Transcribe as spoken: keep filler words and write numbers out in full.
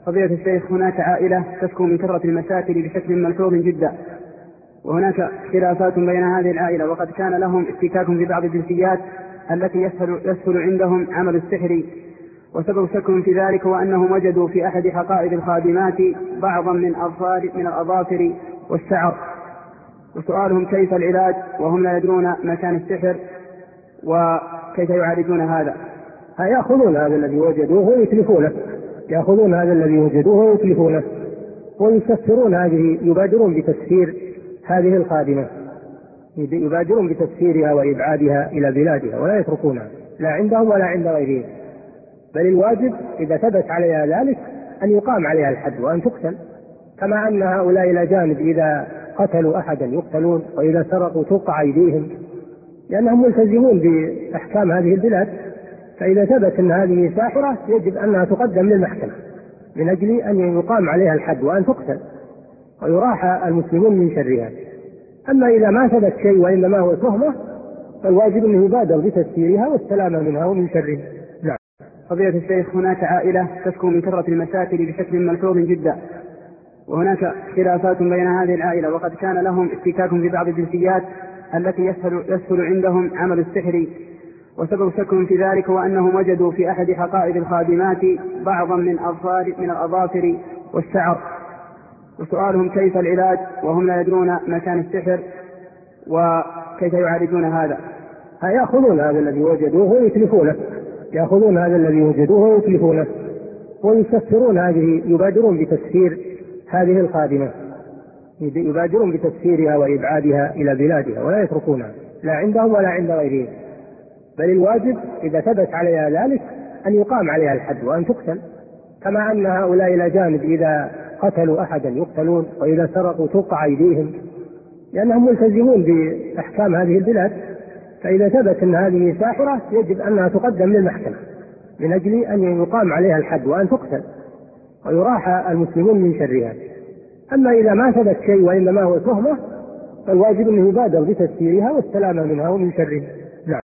فضيلة الشيخ، هناك عائلة تشكو من كثرة المشاكل بشكل ملحوظ جدا، وهناك خلافات بين هذه العائلة، وقد كان لهم احتكاك في بعض الجنسيات التي يسهل, يسهل عندهم عمل السحر، وسبب شكهم في ذلك هو أنهم وجدوا في أحد حقائب الخادمات بعضا من أظفار من الأظافر والشعر، وسؤالهم كيف العلاج وهم لا يدرون مكان السحر وكيف يعالجون هذا. يأخذون هذا الذي وجدوه ويتلفونه يأخذون هذا الذي وجدوه ويتلفونه ويكسرون هذه، يبادرون بتكسير هذه الخادمة، يبادرون بتكسيرها وإبعادها إلى بلادها ولا يتركونها لا عندهم ولا عند غيرهم، بل الواجب إذا ثبت عليها ذلك أن يقام عليها الحد وأن تقتل، كما أن هؤلاء الأجانب إذا قتلوا أحدا يقتلون، وإذا سرقوا تقطع أيديهم، لأنهم ملتزمون بأحكام هذه البلاد. فإذا ثبت أن هذه ساحرة يجب أنها تقدم للمحكمة من أجل أن يقام عليها الحد وأن تقتل ويراح المسلمون من شرها. أما إذا ما ثبت شيء وإنما هو تهمة فالواجب أنه يبادر بتسييرها والسلامة منها ومن شرها. نعم. فضيلة الشيخ، هناك عائلة تشكو من كثرة المشاكل بشكل ملحوظ جدا، وهناك خلافات بين هذه العائلة، وقد كان لهم احتكاك في بعض الجنسيات التي يسهل, يسهل عندهم عمل السحر، وسبب شكهم في ذلك هو أنهم وجدوا في أحد حقائب الخادمات بعضا من أظفار من الأظافر والشعر، وسؤالهم كيف العلاج وهم لا يدرون مكان السحر وكيف يعالجون هذا. يأخذون هذا الذي وجدوه ويتلفونه يأخذون هذا الذي وجدوه ويتلفونه ويكسرون هذه، يبادرون بتكسير هذه الخادمة، يبادرون بتكسيرها وإبعادها إلى بلادها ولا يتركونها لا عندهم ولا عند غيرهم، بل الواجب إذا ثبت عليها ذلك أن يقام عليها الحد وأن تقتل، كما أن هؤلاء الأجانب إذا قتلوا أحدا يقتلون، وإذا سرقوا تقطع أيديهم، لأنهم ملتزمون بأحكام هذه البلاد. فإذا ثبت أن هذه ساحرة يجب أنها تقدم للمحكمة من أجل أن يقام عليها الحد وأن تقتل ويراح المسلمون من شرها. أما إذا ما ثبت شيء وإنما هو تهمة فالواجب أنه يبادر بتسييرها والسلامة منها ومن شرها.